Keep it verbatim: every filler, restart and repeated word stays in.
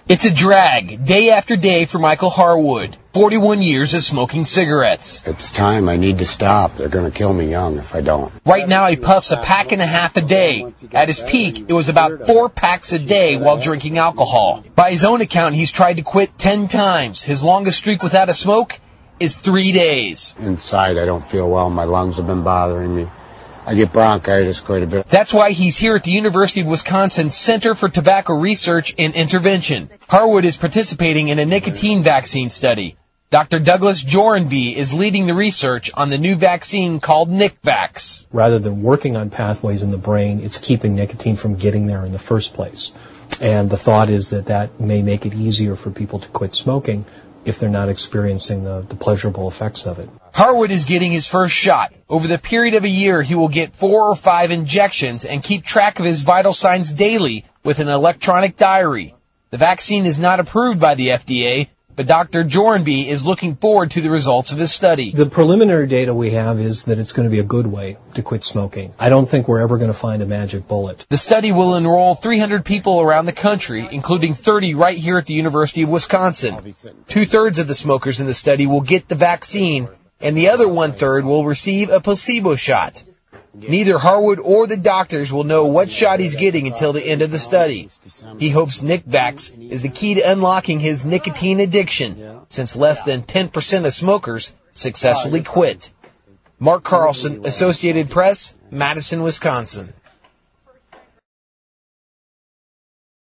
It's a drag, day after day for Michael Harwood. forty-one years of smoking cigarettes. It's time. I need to stop. They're going to kill me young if I don't. Right now he puffs a pack and a half a day. At his peak, it was about four packs a day while drinking alcohol. By his own account, he's tried to quit ten times. His longest streak without a smoke is three days. Inside, I don't feel well. My lungs have been bothering me. I get bronchitis quite a bit. That's why he's here at the University of Wisconsin Center for Tobacco Research and Intervention. Harwood is participating in a nicotine vaccine study. Doctor Douglas Jorenby is leading the research on the new vaccine called NicVax. Rather than working on pathways in the brain, it's keeping nicotine from getting there in the first place. And the thought is that that may make it easier for people to quit smoking if they're not experiencing the, the pleasurable effects of it. Harwood is getting his first shot. Over the period of a year, he will get four or five injections and keep track of his vital signs daily with an electronic diary. The vaccine is not approved by the F D A, but Doctor Jorenby is looking forward to the results of his study. The preliminary data we have is that it's going to be a good way to quit smoking. I don't think we're ever going to find a magic bullet. The study will enroll three hundred people around the country, including thirty right here at the University of Wisconsin. Two-thirds of the smokers in the study will get the vaccine, and the other one-third will receive a placebo shot. Neither Harwood or the doctors will know what shot he's getting until the end of the study. He hopes NicVax is the key to unlocking his nicotine addiction, since less than ten percent of smokers successfully quit. Mark Carlson, Associated Press, Madison, Wisconsin.